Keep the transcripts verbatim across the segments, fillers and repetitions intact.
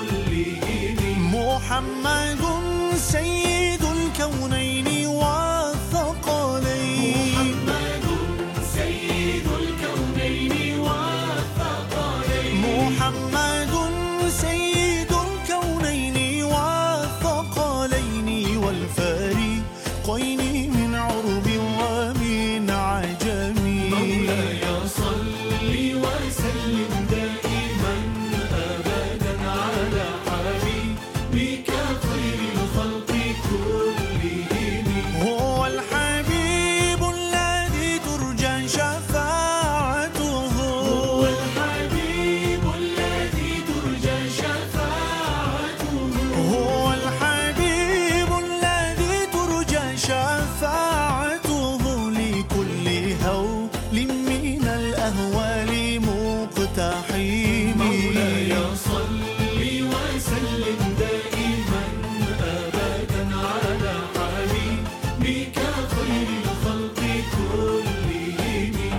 كلهم. محمد سيد الكونين والثقلين. محمد سيد الكونين والثقلين. محمد سيد الكونين والثقلين والفريقين من عرب ومن عجم. مولاي صل وسلم دائما أبدا على حبيبك خير الخلق كلهم. هو الحبيب الذي ترجى شفاعته. هو الحبيب الذي ترجى شفاعته. هو الحبيب الذي ترجى شفاعته لكل هول من الأهوال مقتحم. مولاي صل وسلم دائما أبدا على حبيبك خير الخلق كلهم.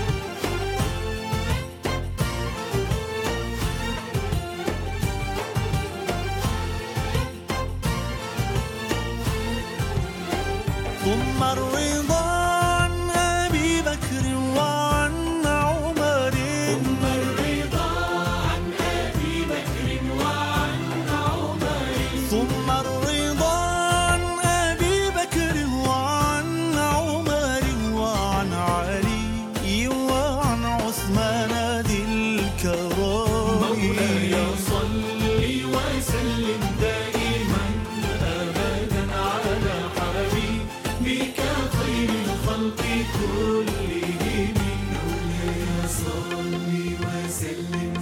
ثم الرضا عن أبي بكر وعن عمر. ثم الرضا عن أبي بكر وعن عمر. ثم الرضا عن أبي بكر وعن عمر وعن علي وعن عثمان ذي الكرام. مولاي صل وسلم دائما أبدا على حبيبك خير الخلق كلهم. مولاي صل وسلم.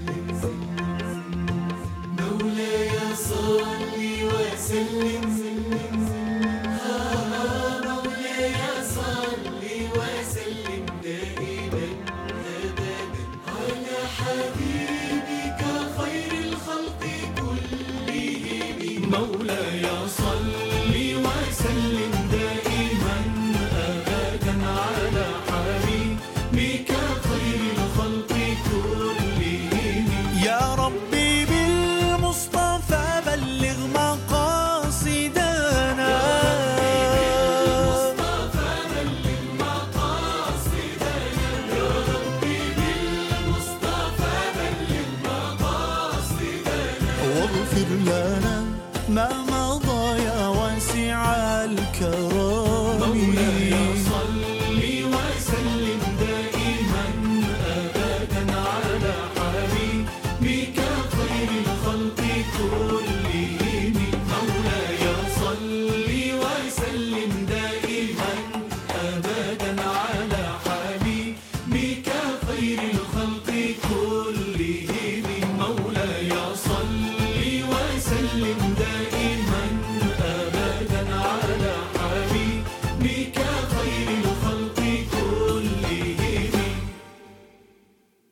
مولاي صل وسلم. مولاي صل وسلم دائما أبدا على حبيبك خير الخلق كلهم. مولاي صل وسلم دائما أبدا على حبيبك خير الخلق كلهم. يا ربي بالمصطفى بلغ مقاصدنا. بالمصطفى بلغ مقاصدنا. يا ربي بالمصطفى بلغ مقاصدنا. واغفر لنا ما مضى يا واسع الكرام.